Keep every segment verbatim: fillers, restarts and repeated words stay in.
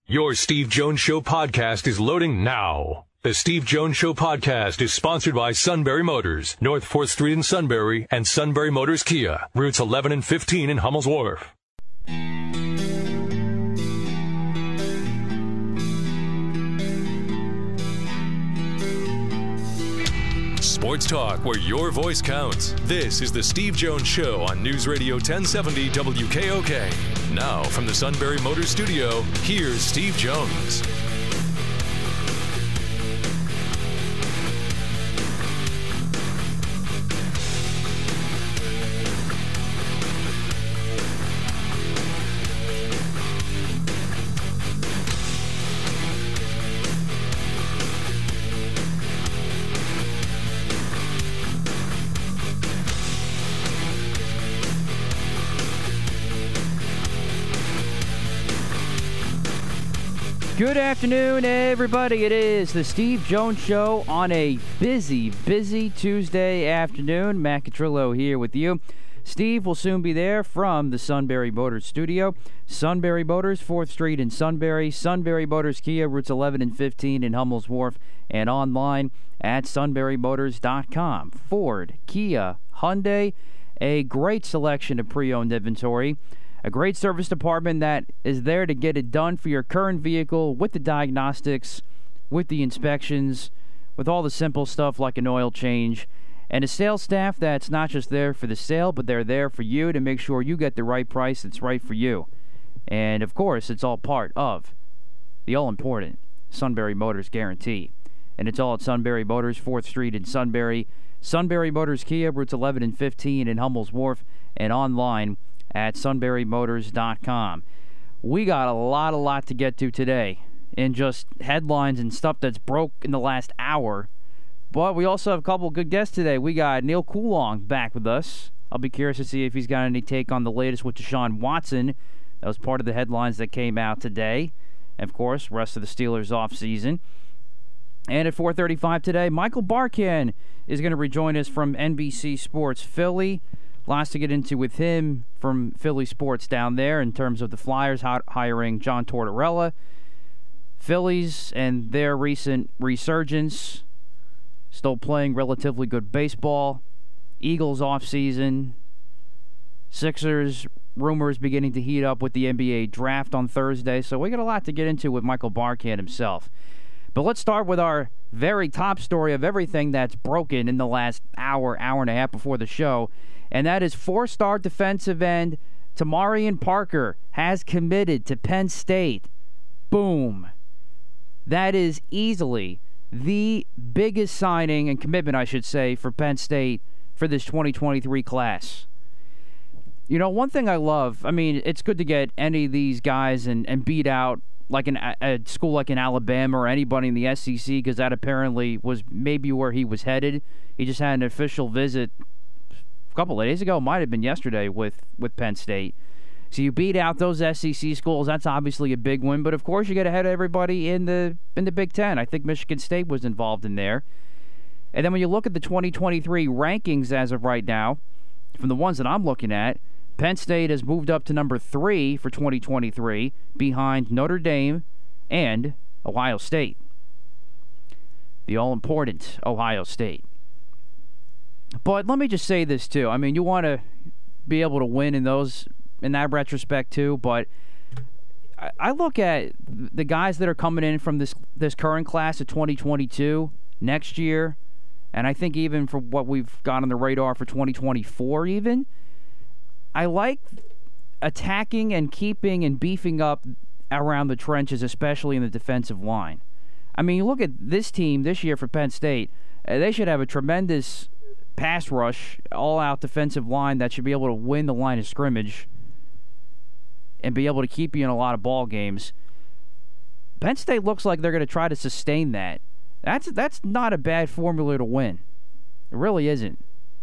Your Steve Jones Show podcast is loading now. The Steve Jones Show podcast is sponsored by Sunbury Motors, North fourth Street in Sunbury, and Sunbury Motors Kia, routes eleven and fifteen in Hummel's Wharf. Sports talk where your voice counts. This is the Steve Jones Show on News Radio ten seventy W K O K. Now from the Sunbury Motors studio, here's Steve Jones. Good afternoon, everybody. It is the Steve Jones Show on a busy, busy Tuesday afternoon. Matt Catrillo here with you. Steve will soon be there from the Sunbury Motors studio. Sunbury Motors, fourth Street in Sunbury. Sunbury Motors Kia, routes eleven and fifteen in Hummel's Wharf. And online at sunbury motors dot com. Ford, Kia, Hyundai, a great selection of pre-owned inventory. A great service department that is there to get it done for your current vehicle with the diagnostics, with the inspections, with all the simple stuff like an oil change. And a sales staff that's not just there for the sale, but they're there for you to make sure you get the right price that's right for you. And, of course, it's all part of the all-important Sunbury Motors Guarantee. And it's all at Sunbury Motors, fourth Street in Sunbury. Sunbury Motors Kia, routes eleven and fifteen in Hummel's Wharf, and online at sunbury motors dot com. We got a lot, a lot to get to today in just headlines and stuff that's broke in the last hour. But we also have a couple good guests today. We got Neil Coulong back with us. I'll be curious to see if he's got any take on the latest with Deshaun Watson. That was part of the headlines that came out today. And, of course, rest of the Steelers offseason. And at four thirty-five today, Michael Barkan is going to rejoin us from N B C Sports Philly. Lots to get into with him from Philly sports down there in terms of the Flyers hiring John Tortorella, Phillies and their recent resurgence, still playing relatively good baseball, Eagles offseason, Sixers rumors beginning to heat up with the N B A draft on Thursday. So we got a lot to get into with Michael Barkan himself. But let's start with our very top story of everything that's broken in the last hour, hour and a half before the show. And that is four-star defensive end Tamarian Parker has committed to Penn State. Boom. That is easily the biggest signing and commitment, I should say, for Penn State for this twenty twenty-three class. You know, one thing I love, I mean, it's good to get any of these guys and, and beat out like an, a school like in Alabama or anybody in the S E C, because that apparently was maybe where he was headed. He just had an official visit a couple of days ago, might have been yesterday, with, with Penn State. So you beat out those S E C schools. That's obviously a big win. But, of course, you get ahead of everybody in the in the Big Ten. I think Michigan State was involved in there. And then when you look at the twenty twenty-three rankings as of right now, from the ones that I'm looking at, Penn State has moved up to number three for twenty twenty-three, behind Notre Dame and Ohio State. The all-important Ohio State. But let me just say this, too. I mean, you want to be able to win in those, in that retrospect, too. But I, I look at the guys that are coming in from this, this current class of twenty twenty-two next year, and I think even for what we've got on the radar for twenty twenty-four even, I like attacking and keeping and beefing up around the trenches, especially in the defensive line. I mean, you look at this team this year for Penn State, uh, they should have a tremendous pass rush, all-out defensive line that should be able to win the line of scrimmage and be able to keep you in a lot of ball games. Penn State looks like they're going to try to sustain that. That's that's not a bad formula to win. It really isn't.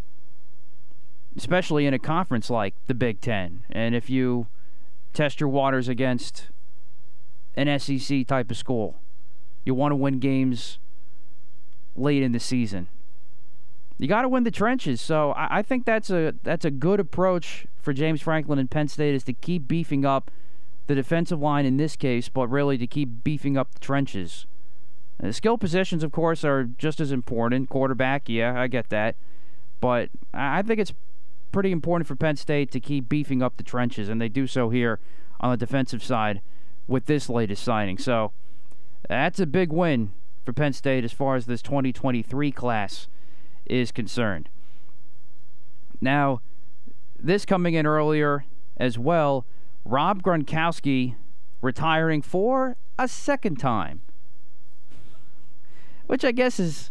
Especially in a conference like the Big Ten. And if you test your waters against an S E C type of school, you want to win games late in the season. You got to win the trenches. So I, I think that's a that's a good approach for James Franklin and Penn State, is to keep beefing up the defensive line in this case, but really to keep beefing up the trenches. Uh, skill positions, of course, are just as important. Quarterback, yeah, I get that. But I think it's pretty important for Penn State to keep beefing up the trenches, and they do so here on the defensive side with this latest signing. So that's a big win for Penn State as far as this twenty twenty-three class is concerned. Now, this coming in earlier as well, Rob Gronkowski retiring for a second time, which I guess is,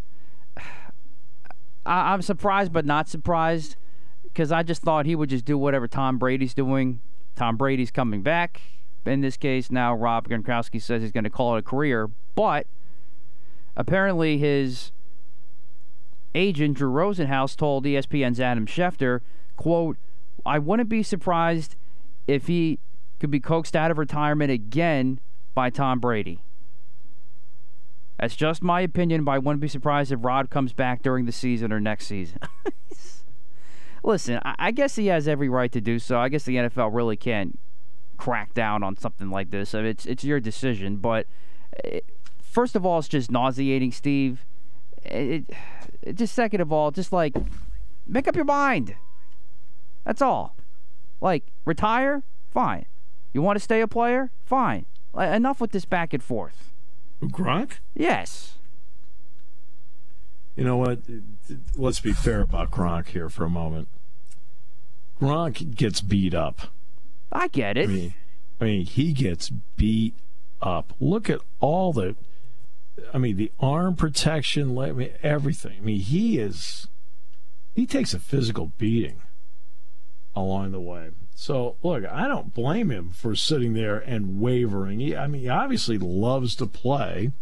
I, I'm surprised but not surprised, because I just thought he would just do whatever Tom Brady's doing. Tom Brady's coming back. In this case, now Rob Gronkowski says he's going to call it a career, but apparently his agent, Drew Rosenhaus, told E S P N's Adam Schefter, quote, "I wouldn't be surprised if he could be coaxed out of retirement again by Tom Brady. That's just my opinion, but I wouldn't be surprised if Rod comes back during the season or next season." Listen, I guess he has every right to do so. I guess the N F L really can't crack down on something like this. I mean, it's it's your decision, but it, first of all, it's just nauseating, Steve. It, it, just second of all, just like, make up your mind. That's all. Like, retire? Fine. You want to stay a player? Fine. Like, enough with this back and forth. Gronk? Yes. You know what? Let's be fair about Gronk here for a moment. Gronk gets beat up. I get it. I mean, I mean, he gets beat up. Look at all the, I mean, the arm protection, I mean, everything. I mean, he is, he takes a physical beating along the way. So, look, I don't blame him for sitting there and wavering. He, I mean, he obviously loves to play,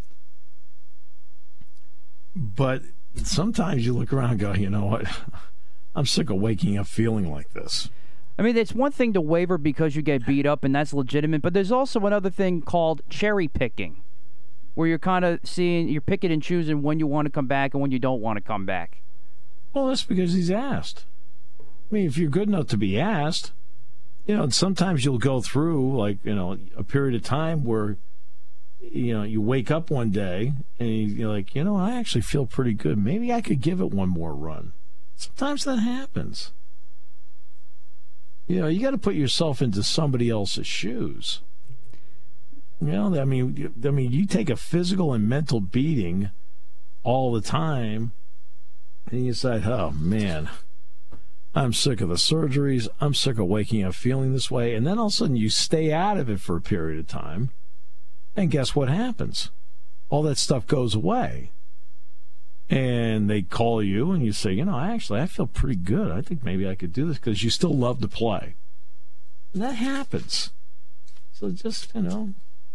but sometimes you look around and go, you know what? I'm sick of waking up feeling like this. I mean, it's one thing to waver because you get beat up, and that's legitimate, but there's also another thing called cherry picking, where you're kind of seeing, you're picking and choosing when you want to come back and when you don't want to come back. Well, that's because he's asked. I mean, if you're good enough to be asked, you know, and sometimes you'll go through, like, you know, a period of time where, you know, you wake up one day and you're like, you know, I actually feel pretty good. Maybe I could give it one more run. Sometimes that happens. You know, you got to put yourself into somebody else's shoes. You know, I mean, I mean, you take a physical and mental beating all the time, and you decide, oh, man, I'm sick of the surgeries. I'm sick of waking up feeling this way. And then all of a sudden you stay out of it for a period of time, and guess what happens? All that stuff goes away. And they call you and you say, you know, actually, I feel pretty good. I think maybe I could do this, because you still love to play. And that happens. So just, you know.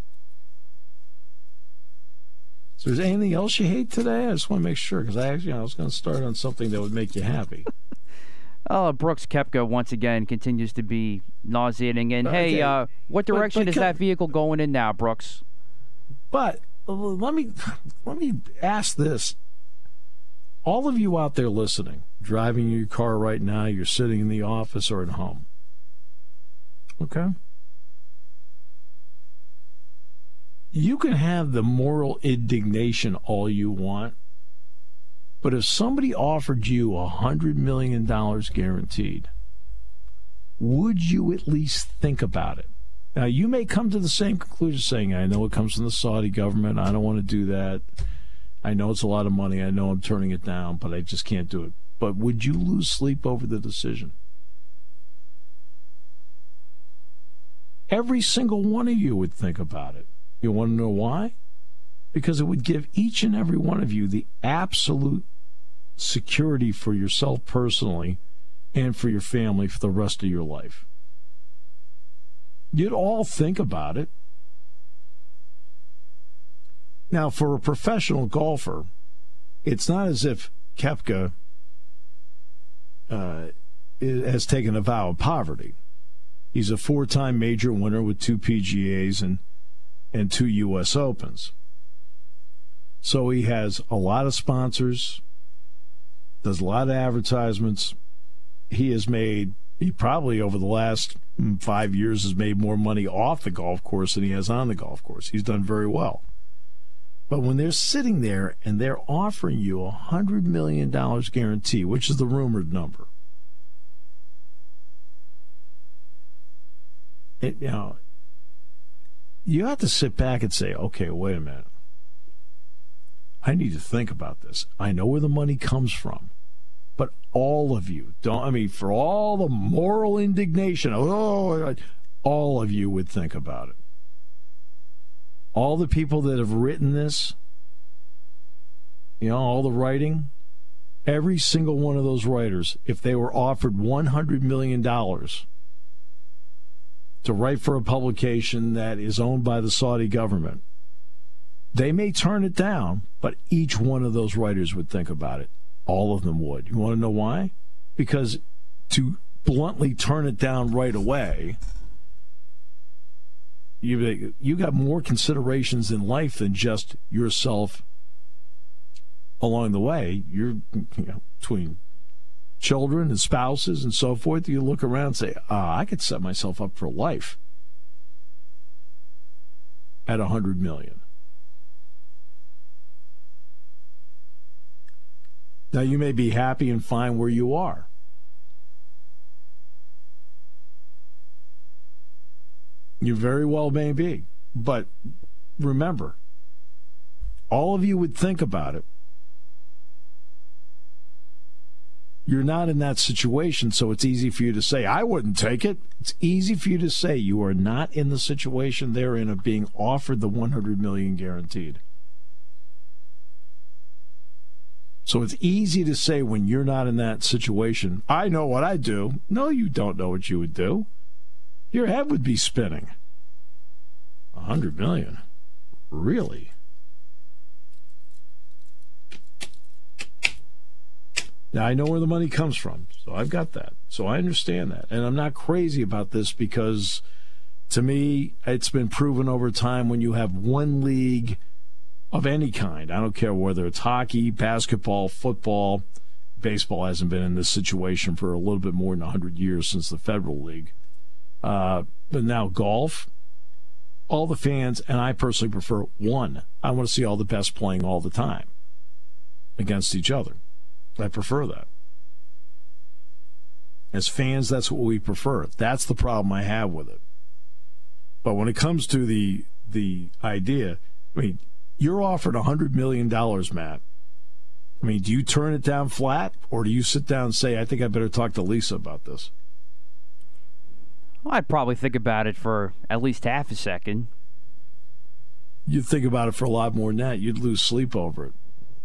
So is there anything else you hate today? I just want to make sure, because I actually, you know, I was going to start on something that would make you happy. Oh, Brooks Koepka once again continues to be nauseating. And okay. hey, uh, what direction but, but, is that vehicle going in now, Brooks? But uh, let me let me ask this. All of you out there listening, driving your car right now, you're sitting in the office or at home. Okay? You can have the moral indignation all you want, but if somebody offered you one hundred million dollars guaranteed, would you at least think about it? Now, you may come to the same conclusion saying, I know it comes from the Saudi government, I don't want to do that. I know it's a lot of money. I know I'm turning it down, but I just can't do it. But would you lose sleep over the decision? Every single one of you would think about it. You want to know why? Because it would give each and every one of you the absolute security for yourself personally and for your family for the rest of your life. You'd all think about it. Now, for a professional golfer, it's not as if Koepka uh, has taken a vow of poverty. He's a four-time major winner with two P G As and, and two U S Opens. So he has a lot of sponsors, does a lot of advertisements. He has made He probably, over the last five years, has made more money off the golf course than he has on the golf course. He's done very well. But when they're sitting there and they're offering you a one hundred million dollars guarantee, which is the rumored number, it, you know, you have to sit back and say, okay, wait a minute. I need to think about this. I know where the money comes from. But all of you, don't, I mean, for all the moral indignation, oh, all of you would think about it. All the people that have written this, you know, all the writing, every single one of those writers, if they were offered one hundred million dollars to write for a publication that is owned by the Saudi government, they may turn it down, but each one of those writers would think about it. All of them would. You want to know why? Because to bluntly turn it down right away, you you got more considerations in life than just yourself along the way. You're, you know, between children and spouses and so forth. You look around and say, ah, I could set myself up for life at a hundred million. Now, you may be happy and fine where you are. You very well may be. But remember, all of you would think about it. You're not in that situation, so it's easy for you to say, I wouldn't take it. It's easy for you to say you are not in the situation they're in of being offered the one hundred million dollars guaranteed. So it's easy to say when you're not in that situation, I know what I'd do. No, you don't know what you would do. Your head would be spinning. A hundred million? Really? Now, I know where the money comes from, so I've got that. So I understand that. And I'm not crazy about this because, to me, it's been proven over time when you have one league of any kind, I don't care whether it's hockey, basketball, football, baseball hasn't been in this situation for a little bit more than one hundred years since the Federal League. Uh, but now golf, all the fans, and I personally prefer one. I want to see all the best playing all the time against each other. I prefer that. As fans, that's what we prefer. That's the problem I have with it. But when it comes to the the idea, I mean, you're offered one hundred million dollars, Matt. I mean, do you turn it down flat, or do you sit down and say, I think I better talk to Lisa about this? Well, I'd probably think about it for at least half a second. You'd think about it for a lot more than that. You'd lose sleep over it.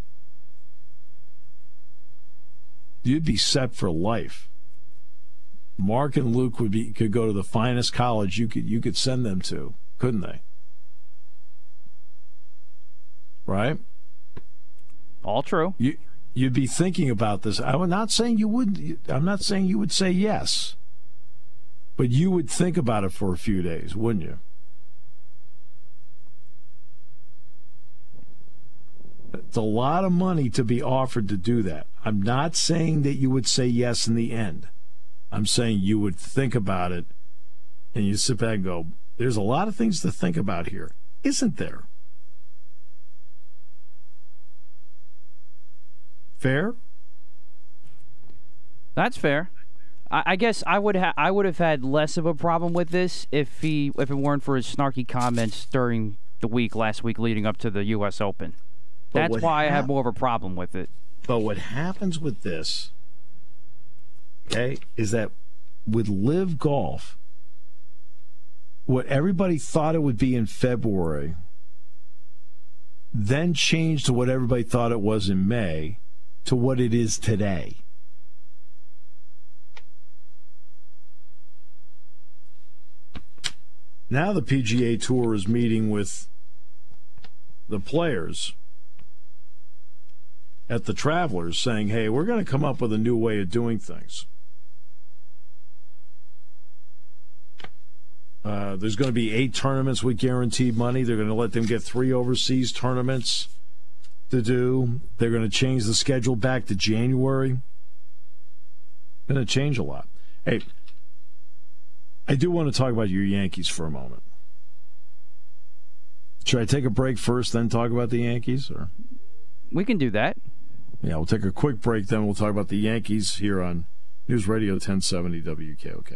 You'd be set for life. Mark and Luke would be could go to the finest college you could you could send them to, couldn't they? Right? All true. You, you'd be thinking about this. I'm not saying you would. I'm not saying you would say yes, but you would think about it for a few days, wouldn't you? It's a lot of money to be offered to do that. I'm not saying that you would say yes in the end. I'm saying you would think about it, and you sit back and go, there's a lot of things to think about here, isn't there? Fair? That's fair. I, I guess I would ha- I would have had less of a problem with this if he if it weren't for his snarky comments during the week last week leading up to the U S Open. That's why hap- I have more of a problem with it. But what happens with this, okay, is that with Live Golf, what everybody thought it would be in February then changed to what everybody thought it was in May to what it is today. Now the P G A Tour is meeting with the players at the Travelers saying, hey, we're going to come up with a new way of doing things. Uh, there's going to be eight tournaments with guaranteed money. They're going to let them get three overseas tournaments to do. They're going to change the schedule back to January. Going to change a lot. Hey, I do want to talk about your Yankees for a moment. Should I take a break first, then talk about the Yankees? Or we can do that. Yeah, we'll take a quick break, then we'll talk about the Yankees here on News Radio ten seventy W K O K.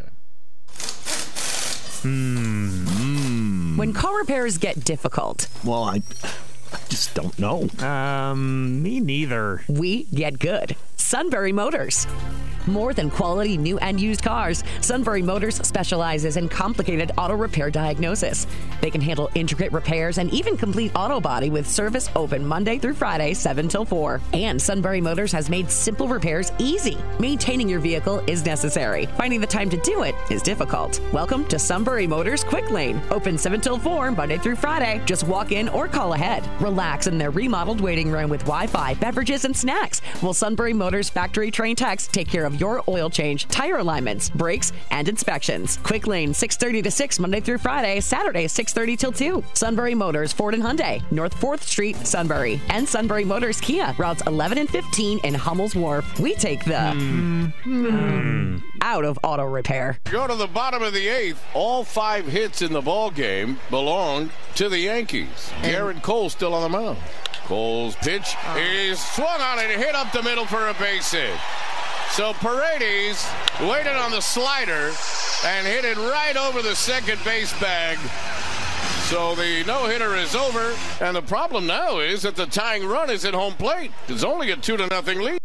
Hmm. When car repairs get difficult. Well, I, I just don't know. Um, me neither. We get good. Sunbury Motors. More than quality new and used cars, Sunbury Motors specializes in complicated auto repair diagnosis. They can handle intricate repairs and even complete auto body with service open Monday through Friday, seven till four. And Sunbury Motors has made simple repairs easy. Maintaining your vehicle is necessary. Finding the time to do it is difficult. Welcome to Sunbury Motors Quick Lane. Open seven till four, Monday through Friday. Just walk in or call ahead. Relax in their remodeled waiting room with Wi-Fi, beverages, and snacks. While Sunbury Motors factory trained techs take care of your oil change, tire alignments, brakes, and inspections. Quick Lane, six thirty to six, Monday through Friday, Saturday, six thirty till two. Sunbury Motors, Ford and Hyundai, North fourth Street, Sunbury. And Sunbury Motors Kia, routes eleven and fifteen in Hummel's Wharf. We take the mm. Mm. out of auto repair. Go to the bottom of the eighth. All five hits in the ball game belong to the Yankees. Garrett Cole still on the mound. Cole's pitch is swung on and hit up the middle for a base hit. So Paredes waited on the slider and hit it right over the second base bag. So the no-hitter is over, and the problem now is that the tying run is at home plate. It's only a two to nothing lead.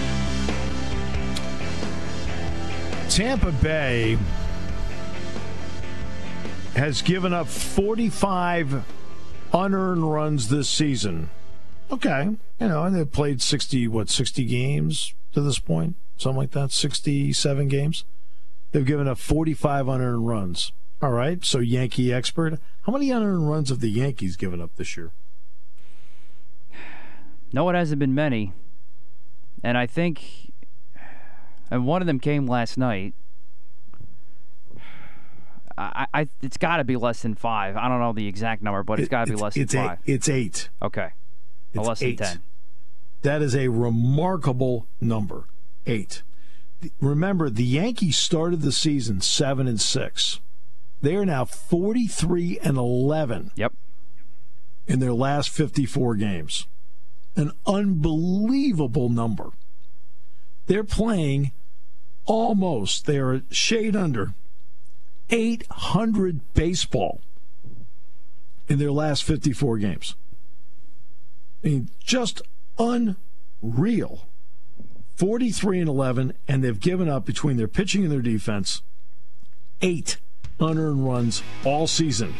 Tampa Bay has given up forty-five unearned runs this season. Okay, you know, and they've played sixty, what, sixty games to this point? Something like that, sixty-seven games. They've given up forty-five unearned runs. All right, so Yankee expert, how many unearned runs have the Yankees given up this year? No, it hasn't been many. And I think, and one of them came last night. I, I it's got to be less than five. I don't know the exact number, but it's got to be it's, less it's than eight, five. It's eight. Okay, it's less eight. than ten. That is a remarkable number. Eight. Remember, the Yankees started the season seven and six. They are now forty-three and eleven. Yep. In their last fifty-four games, an unbelievable number. They're playing almost. They are a shade under eight hundred baseball in their last fifty-four games. I mean, just unreal. forty-three and eleven, and they've given up between their pitching and their defense eight unearned runs all season.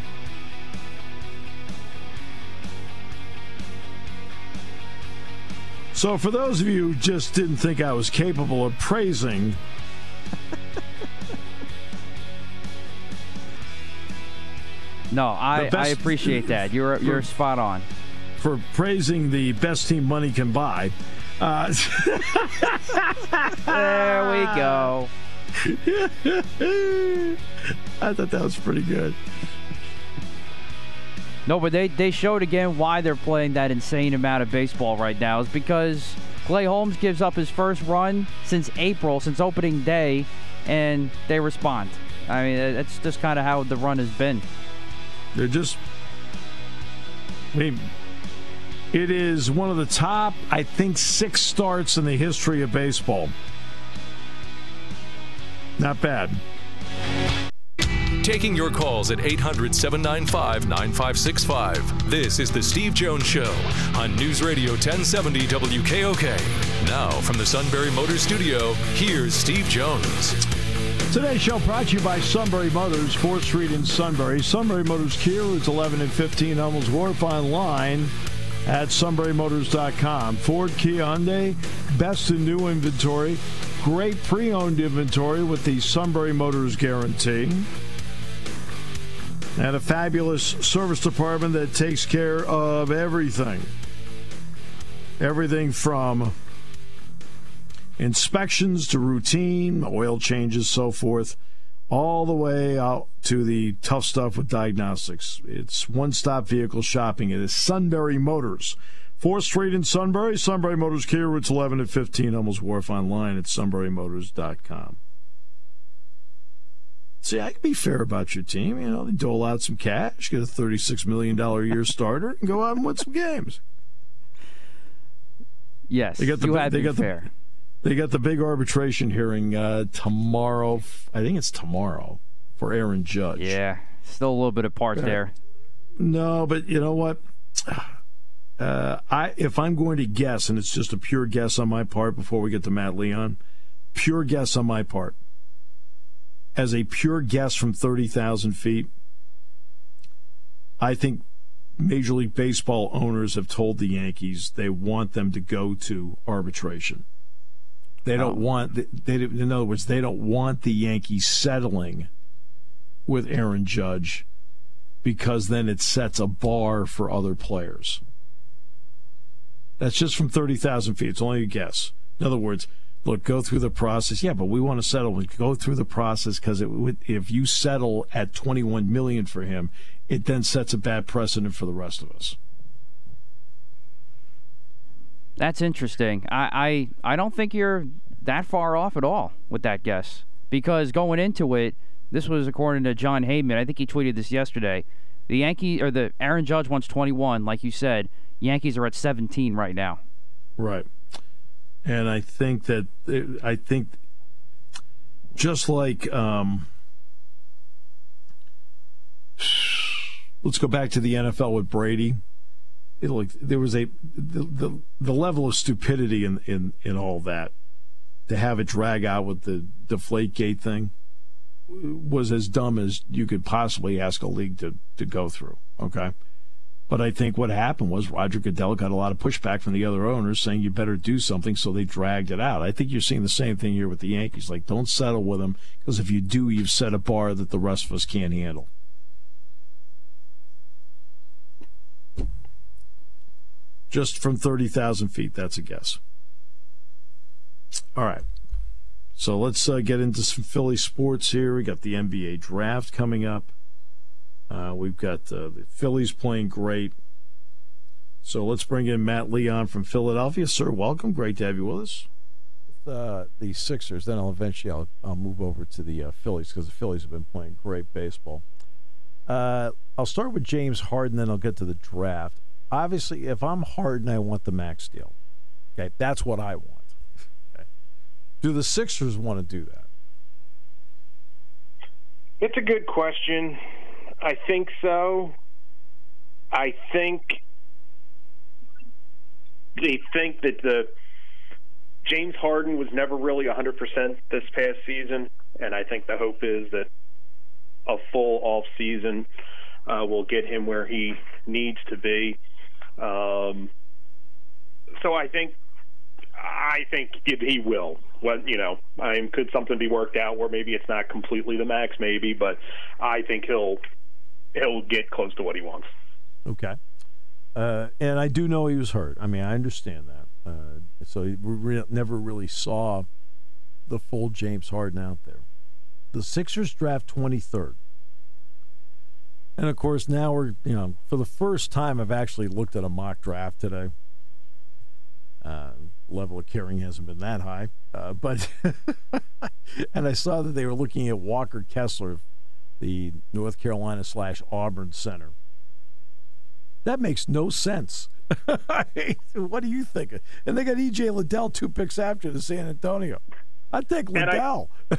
So for those of you who just didn't think I was capable of praising No, I, best, I appreciate that. You're you're for, spot on. For praising the best team money can buy. Uh, there we go. I thought that was pretty good. No, but they, they showed again why they're playing that insane amount of baseball right now. Is because Clay Holmes gives up his first run since April, since opening day, and they respond. I mean, that's just kind of how the run has been. They're just... I mean, it is one of the top, I think, six starts in the history of baseball. Not bad. Taking your calls at eight hundred, seven nine five, nine five six five. This is The Steve Jones Show on News Radio ten seventy W K O K. Now, from the Sunbury Motors Studio, here's Steve Jones. Today's show brought to you by Sunbury Motors, fourth Street in Sunbury. Sunbury Motors Kia, routes eleven and fifteen, Hummels Wharf, online at sunbury motors dot com. Ford, Kia, Hyundai, best in new inventory. Great pre-owned inventory with the Sunbury Motors guarantee. And a fabulous service department that takes care of everything. Everything from inspections to routine, oil changes, so forth, all the way out to the tough stuff with diagnostics. It's one-stop vehicle shopping. It is Sunbury Motors. fourth Street in Sunbury, Sunbury Motors Kia, routes eleven and fifteen, Hummels Wharf, online at sunbury motors dot com. See, I can be fair about your team. You know, they dole out some cash, get a thirty-six million dollars a year starter, and go out and win some games. Yes, they got the, you have they been got fair. The, they got the big arbitration hearing uh, tomorrow. I think it's tomorrow for Aaron Judge. Yeah, still a little bit apart uh, there. No, but you know what? Uh, I if I'm going to guess, and it's just a pure guess on my part before we get to Matt Leon, pure guess on my part. As a pure guess from thirty thousand feet, I think Major League Baseball owners have told the Yankees they want them to go to arbitration. They don't oh. want, they, they, in other words, they don't want the Yankees settling with Aaron Judge because then it sets a bar for other players. That's just from thirty thousand feet. It's only a guess. In other words, look, go through the process. Yeah, but we want to settle. Go through the process because if you settle at twenty-one million dollars for him, it then sets a bad precedent for the rest of us. That's interesting. I, I, I don't think you're that far off at all with that guess because going into it, this was according to John Heyman. I think he tweeted this yesterday. The Yankee or the Aaron Judge wants twenty-one, like you said. Yankees are at seventeen right now. Right. And I think that I think just like um, let's go back to the N F L with Brady. It, like there was a the, the the level of stupidity in, in, in all that to have it drag out with the Deflategate thing was as dumb as you could possibly ask a league to, to go through. Okay. But I think what happened was Roger Goodell got a lot of pushback from the other owners saying you better do something, so they dragged it out. I think you're seeing the same thing here with the Yankees. Like, don't settle with them, because if you do, you've set a bar that the rest of us can't handle. Just from thirty thousand feet, that's a guess. All right. So let's uh, get into some Philly sports here. We got the N B A draft coming up. Uh, we've got uh, the Phillies playing great. So let's bring in Matt Leon from Philadelphia. Sir, welcome. Great to have you with us. Uh, the Sixers, then I'll eventually I'll, I'll move over to the uh, Phillies because the Phillies have been playing great baseball. Uh, I'll start with James Harden, then I'll get to the draft. Obviously, if I'm Harden, I want the max deal. Okay, that's what I want. Okay. Do the Sixers want to do that? It's a good question. I think so. I think they think that the James Harden was never really one hundred percent this past season, and I think the hope is that a full off season uh, will get him where he needs to be. Um, so I think I think it, he will. Well, you know, I mean, could something be worked out where maybe it's not completely the max, maybe, but I think he'll. He'll get close to what he wants. Okay. Uh, and I do know he was hurt. I mean, I understand that. Uh, so we re- never really saw the full James Harden out there. The Sixers draft twenty-third. And, of course, now we're, you know, for the first time I've actually looked at a mock draft today. Uh, level of caring hasn't been that high. Uh, but, and I saw that they were looking at Walker Kessler, the North Carolina slash Auburn center. That makes no sense. What do you think? And they got E J Liddell two picks after to San Antonio. I'd take Liddell. I,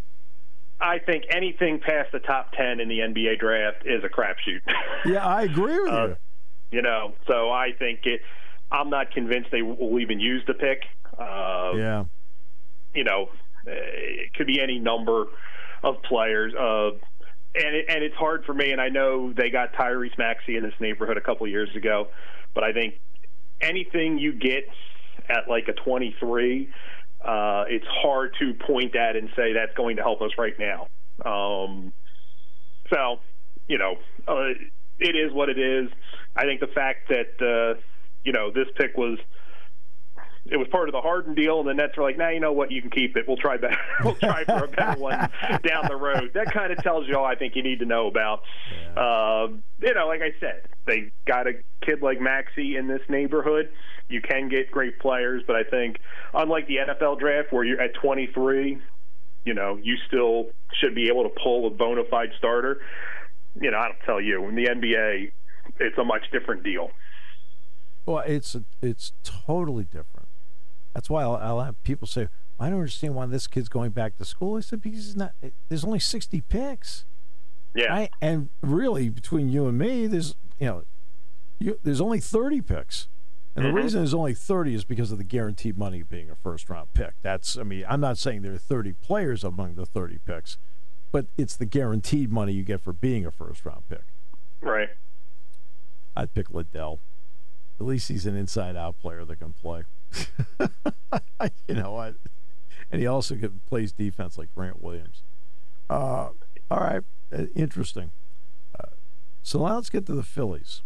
I think anything past the top ten in the N B A draft is a crapshoot. Yeah, I agree with uh, you. You know, so I think it. I'm not convinced they will even use the pick. Uh, yeah. You know, it could be any number of players. Uh, And it, and it's hard for me, and I know they got Tyrese Maxey in this neighborhood a couple of years ago, but I think anything you get at like a twenty-three, uh, it's hard to point at and say that's going to help us right now. Um, so, you know, uh, it is what it is. I think the fact that, uh, you know, this pick was – it was part of the Harden deal, and the Nets were like, nah, you know what, you can keep it. We'll try better. We'll try for a better one down the road. That kind of tells you all I think you need to know about. Yeah. Uh, you know, like I said, they got a kid like Maxey in this neighborhood. You can get great players, but I think unlike the N F L draft where you're at twenty-three, you know, you still should be able to pull a bona fide starter. You know, I don't tell you, in the N B A, it's a much different deal. Well, it's it's totally different. That's why I'll, I'll have people say, I don't understand why this kid's going back to school. I said, because it's not, it, there's only sixty picks. Yeah. Right? And really, between you and me, there's, you know, you, there's only thirty picks. And mm-hmm. the reason there's only thirty is because of the guaranteed money being a first-round pick. That's, I mean, I'm not saying there are thirty players among the thirty picks, but it's the guaranteed money you get for being a first-round pick. Right. I'd pick Liddell. At least he's an inside-out player that can play. You know what? And he also can, plays defense like Grant Williams. Uh, all right. Uh, interesting. Uh, so now let's get to the Phillies.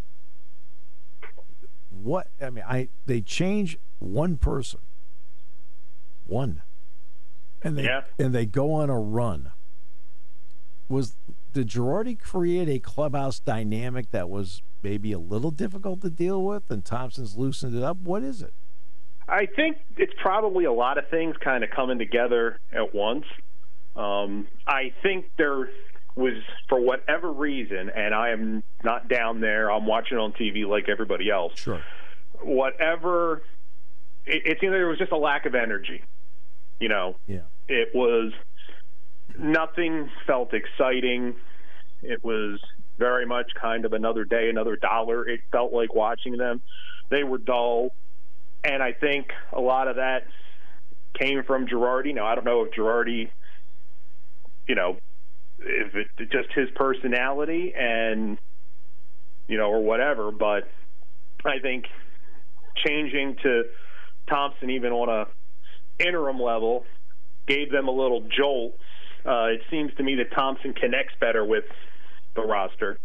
What I mean, I they change one person, one, and they yeah. and they go on a run. Was did Girardi create a clubhouse dynamic that was maybe a little difficult to deal with, and Thompson's loosened it up? What is it? I think it's probably a lot of things kind of coming together at once. Um, I think there was, for whatever reason, and I am not down there, I'm watching on T V like everybody else. Sure. Whatever, it, it's either there was just a lack of energy. You know, yeah. It was, nothing felt exciting. It was very much kind of another day, another dollar. It felt like watching them. They were dull. And I think a lot of that came from Girardi. Now, I don't know if Girardi, you know, if it just his personality and, you know, or whatever, but I think changing to Thompson even on a interim level gave them a little jolt. Uh, it seems to me that Thompson connects better with the roster.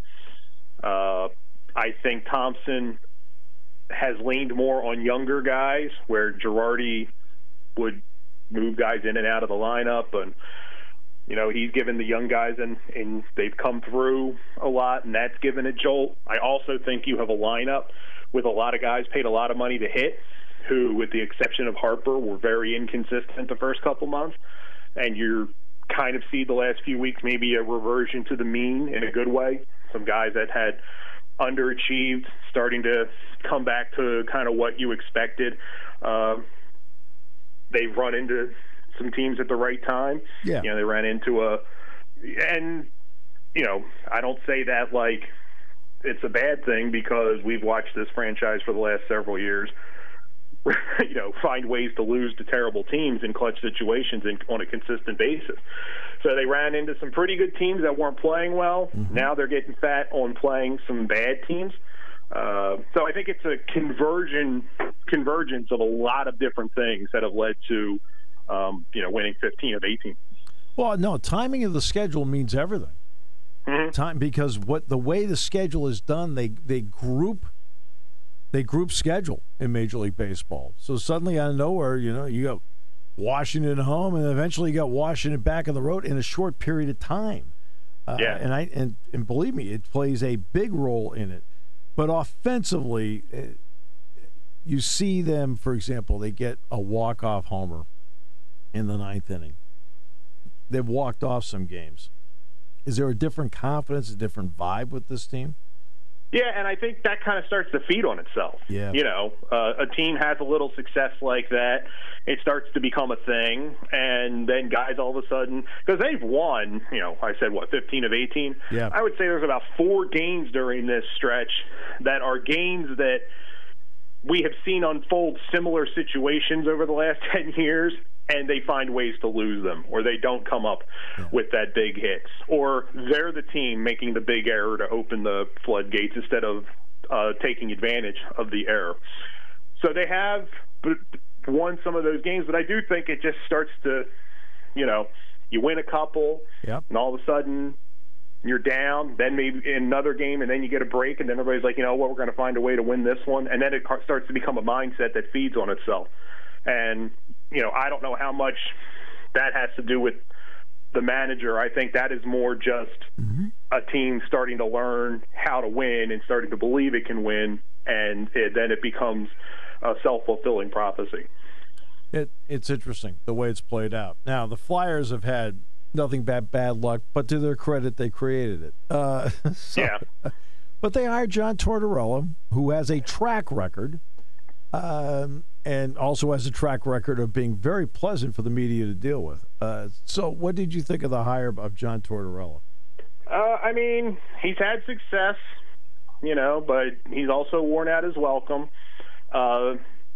Uh, I think Thompson has leaned more on younger guys, where Girardi would move guys in and out of the lineup, and you know, he's given the young guys, and, and they've come through a lot, and that's given a jolt. I also think you have a lineup with a lot of guys paid a lot of money to hit, who, with the exception of Harper, were very inconsistent the first couple months, and you're kind of see the last few weeks maybe a reversion to the mean in a good way. Some guys that had underachieved starting to come back to kind of what you expected. Uh, they've run into some teams at the right time. Yeah. You know, they ran into a, and, you know, I don't say that like it's a bad thing, because we've watched this franchise for the last several years, you know, find ways to lose to terrible teams in clutch situations in, on a consistent basis. So they ran into some pretty good teams that weren't playing well. Mm-hmm. Now they're getting fat on playing some bad teams. Uh, so I think it's a conversion convergence of a lot of different things that have led to, um, you know, winning fifteen of eighteen. Well, no, timing of the schedule means everything. Mm-hmm. Time, because what the way the schedule is done, they they group they group schedule in Major League Baseball. So suddenly out of nowhere, you know, you got Washington at home, and eventually you got Washington back on the road in a short period of time. Uh, yeah, and I and, and believe me, it plays a big role in it. But offensively, you see them, for example, they get a walk-off homer in the ninth inning. They've walked off some games. Is there a different confidence, a different vibe with this team? Yeah, and I think that kind of starts to feed on itself. Yeah. You know, uh, a team has a little success like that, it starts to become a thing, and then guys all of a sudden, because they've won, you know, I said, what, fifteen of eighteen? Yeah. I would say there's about four games during this stretch that are games that we have seen unfold similar situations over the last ten years, and they find ways to lose them, or they don't come up yeah. with that big hits, or they're the team making the big error to open the floodgates instead of uh, taking advantage of the error. So they have won some of those games, but I do think it just starts to, you know, you win a couple, yep. and all of a sudden you're down, then maybe in another game, and then you get a break, and then everybody's like, you know what, we're going to find a way to win this one, and then it starts to become a mindset that feeds on itself. And, you know, I don't know how much that has to do with the manager. I think that is more just mm-hmm. a team starting to learn how to win and starting to believe it can win, and it, then it becomes a self-fulfilling prophecy. it it's interesting the way it's played out. Now, the Flyers have had nothing but bad luck, but to their credit, they created it. Uh, so, yeah. But they hired John Tortorella, who has a track record, um, and also has a track record of being very pleasant for the media to deal with. Uh, so what did you think of the hire of John Tortorella? Uh, I mean, he's had success, you know, but he's also worn out his welcome. Uh,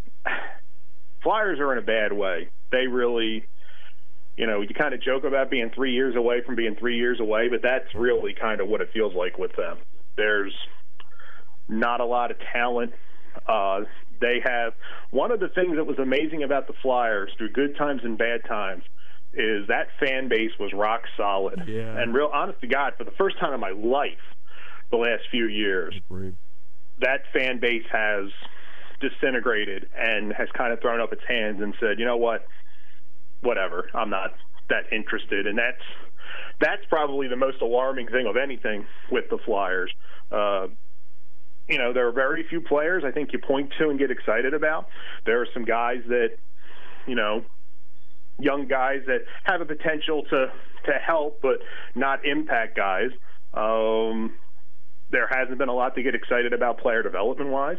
Flyers are in a bad way. They really... You know, you kind of joke about being three years away from being three years away, but that's really kind of what it feels like with them. There's not a lot of talent. Uh, they have one of the things that was amazing about the Flyers through good times and bad times is that fan base was rock solid. Yeah. And real honest to God, for the first time in my life, the last few years, that fan base has disintegrated and has kind of thrown up its hands and said, you know what? Whatever, I'm not that interested, and that's that's probably the most alarming thing of anything with the Flyers. Uh, you know, there are very few players I think you point to and get excited about. There are some guys that, you know, young guys that have a potential to to help, but not impact guys. Um, there hasn't been a lot to get excited about player development wise.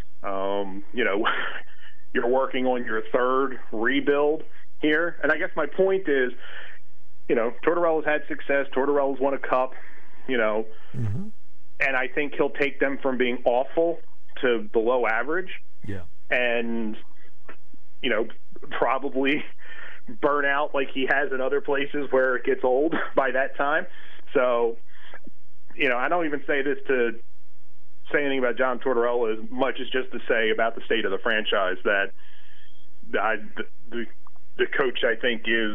Um, you know, you're working on your third rebuild here. And I guess my point is, you know, Tortorella's had success. Tortorella's won a cup, you know, mm-hmm. and I think he'll take them from being awful to below average. Yeah. And, you know, probably burn out like he has in other places where it gets old by that time. So, you know, I don't even say this to say anything about John Tortorella as much as just to say about the state of the franchise that I, the, the coach, I think, is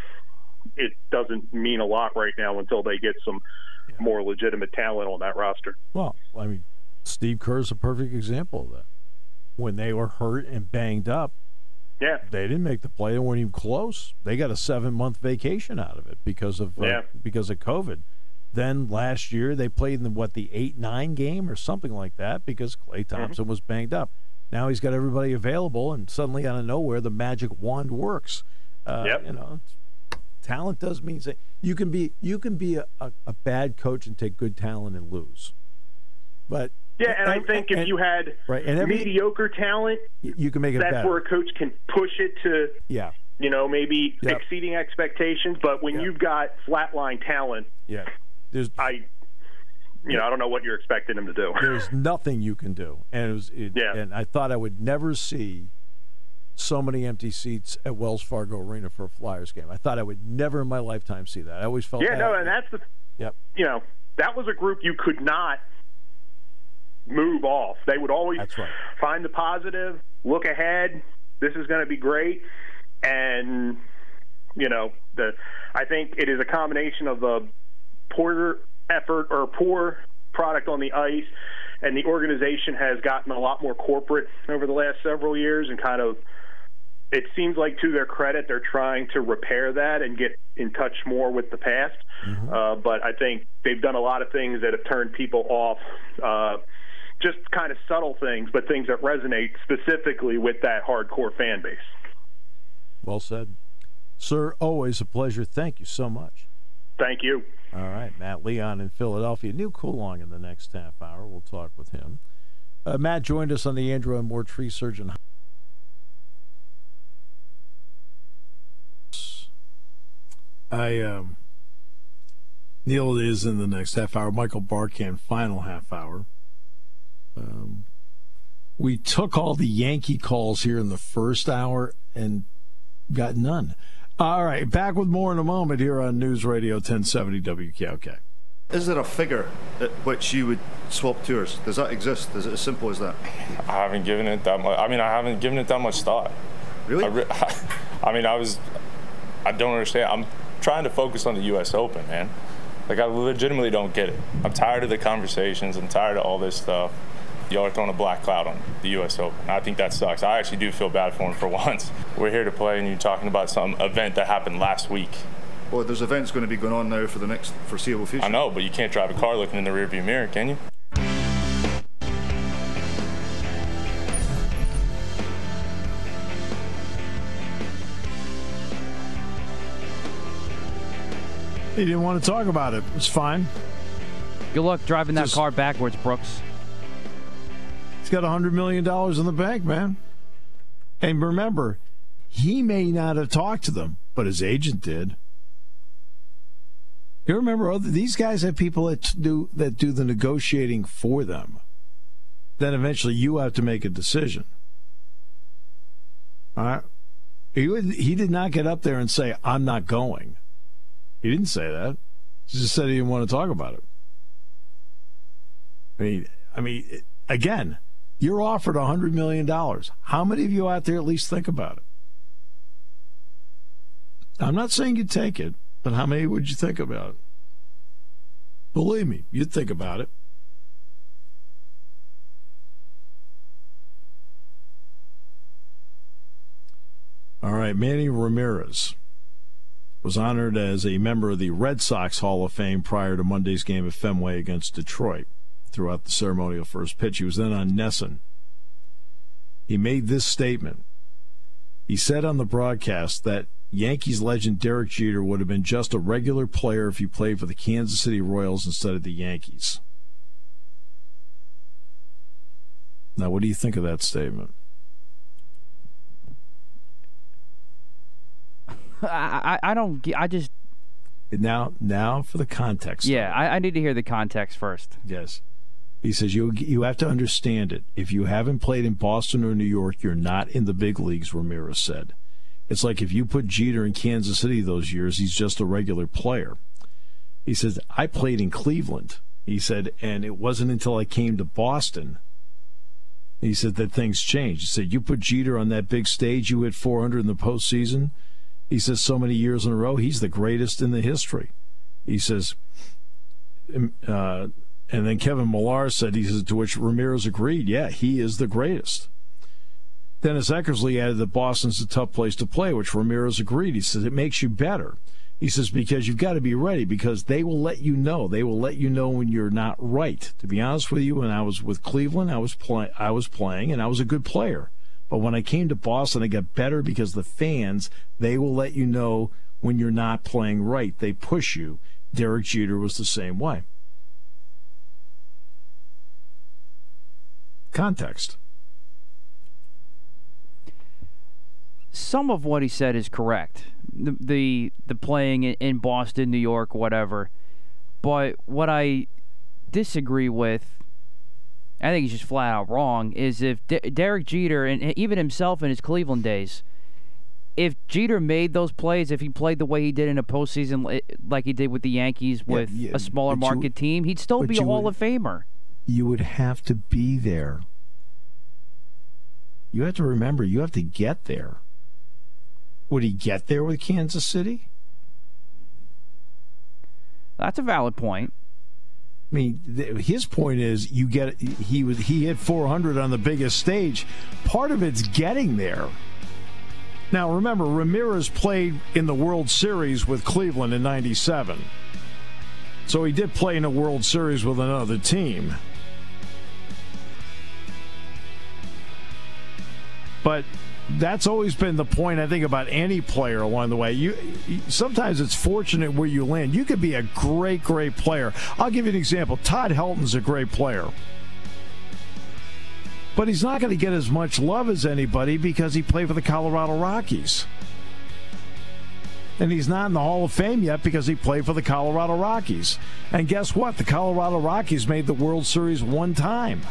it doesn't mean a lot right now until they get some yeah. more legitimate talent on that roster. Well, I mean, Steve Kerr's a perfect example of that. When they were hurt and banged up, yeah, they didn't make the play. They weren't even close. They got a seven-month vacation out of it because of uh, yeah. because of COVID. Then last year they played in the, what the eight nine game or something like that because Klay Thompson mm-hmm. was banged up. Now he's got everybody available, and suddenly out of nowhere, the magic wand works. Uh, yep. You know, talent does mean say, you can be you can be a, a, a bad coach and take good talent and lose. But yeah, and, and I think and, if you had right, and every, mediocre talent, you can make it that's better. where a coach can push it to yeah. you know, maybe yep. exceeding expectations. But when yep. you've got flatline talent, yeah, there's I. You know, I don't know what you're expecting him to do. There's nothing you can do, and it was. It, yeah. And I thought I would never see so many empty seats at Wells Fargo Arena for a Flyers game. I thought I would never in my lifetime see that. I always felt. Yeah, that. no, and that's the. Yep. You know, that was a group you could not move off. They would always that's right. find the positive, look ahead. This is going to be great, and you know, the. I think it is a combination of the poor effort or poor product on the ice, and the organization has gotten a lot more corporate over the last several years, and kind of it seems like to their credit they're trying to repair that and get in touch more with the past. Mm-hmm. Uh, but I think they've done a lot of things that have turned people off, uh, just kind of subtle things, but things that resonate specifically with that hardcore fan base. Well said. Sir, always a pleasure. Thank you so much. Thank you. All right, Matt Leon in Philadelphia. New Coolong in the next half hour. We'll talk with him. Uh, Matt joined us on the Andrew M. Moore Tree Surgeon. I um, Neil is in the next half hour. Michael Barkan, final half hour. Um, we took all the Yankee calls here in the first hour and got none. All right, back with more in a moment here on News Radio ten seventy W K O K. Is there a figure at which you would swap tours? Does that exist? Is it as simple as that? I haven't given it that much. I mean, I haven't given it that much thought. Really? I, re- I mean, I was. I don't understand. I'm trying to focus on the U S Open, man. Like, I legitimately don't get it. I'm tired of the conversations. I'm tired of all this stuff. Y'all are throwing a black cloud on the U S Open. I think that sucks. I actually do feel bad for him for once. We're here to play, and you're talking about some event that happened last week. Well, there's events going to be going on now for the next foreseeable future. I know, but you can't drive a car looking in the rearview mirror, can you? He didn't want to talk about it. It's fine. Good luck driving that Just- car backwards, Brooks. He's got one hundred million dollars in the bank, man. And remember, he may not have talked to them, but his agent did. You remember, other, these guys have people that do that do the negotiating for them. Then eventually you have to make a decision. All right? He, would, he did not get up there and say, I'm not going. He didn't say that. He just said he didn't want to talk about it. I mean, I mean, again, you're offered one hundred million dollars. How many of you out there at least think about it? I'm not saying you'd take it, but how many would you think about it? Believe me, you'd think about it. All right, Manny Ramirez was honored as a member of the Red Sox Hall of Fame prior to Monday's game at Fenway against Detroit. Throughout the ceremonial first pitch, he was then on Nesson. He made this statement. He said on the broadcast that Yankees legend Derek Jeter would have been just a regular player if he played for the Kansas City Royals instead of the Yankees. Now, what do you think of that statement? I, I, I don't. I just. Now, now for the context. Yeah, I, I need to hear the context first. Yes. He says you you have to understand it. If you haven't played in Boston or New York, you're not in the big leagues, Ramirez said. It's like if you put Jeter in Kansas City those years, he's just a regular player. He says, I played in Cleveland. He said, and it wasn't until I came to Boston, he said, that things changed. He said, you put Jeter on that big stage, you hit four hundred in the postseason. He says, so many years in a row, he's the greatest in the history. He says, uh, and then Kevin Millar said, he says, to which Ramirez agreed, yeah, he is the greatest. Dennis Eckersley added that Boston's a tough place to play, which Ramirez agreed. He says, it makes you better. He says, because you've got to be ready, because they will let you know. They will let you know when you're not right. To be honest with you, when I was with Cleveland, I was, play- I was playing, and I was a good player. But when I came to Boston, I got better because the fans, they will let you know when you're not playing right. They push you. Derek Jeter was the same way. Context. Some of what he said is correct. The the, the playing in Boston, New York, whatever. But what I disagree with, I think he's just flat out wrong, is if D- Derek Jeter, and even himself in his Cleveland days, if Jeter made those plays, if he played the way he did in a postseason like he did with the Yankees with yeah, yeah, a smaller market you, team, he'd still be a Hall would, of Famer. You would have to be there. You have to remember, you have to get there. Would he get there with Kansas City? That's a valid point. I mean, th- his point is you get he was he hit four hundred on the biggest stage. Part of it's getting there. Now, remember, Ramirez played in the World Series with Cleveland in ninety-seven. So he did play in a World Series with another team. But that's always been the point, I think, about any player along the way. You sometimes it's fortunate where you land. You could be a great, great player. I'll give you an example. Todd Helton's a great player. But he's not going to get as much love as anybody because he played for the Colorado Rockies. And he's not in the Hall of Fame yet because he played for the Colorado Rockies. And guess what? The Colorado Rockies made the World Series one time.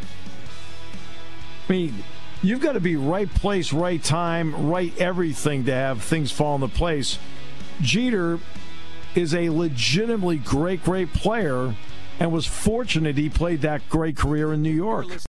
I mean, you've got to be right place, right time, right everything to have things fall into place. Jeter is a legitimately great, great player and was fortunate he played that great career in New York.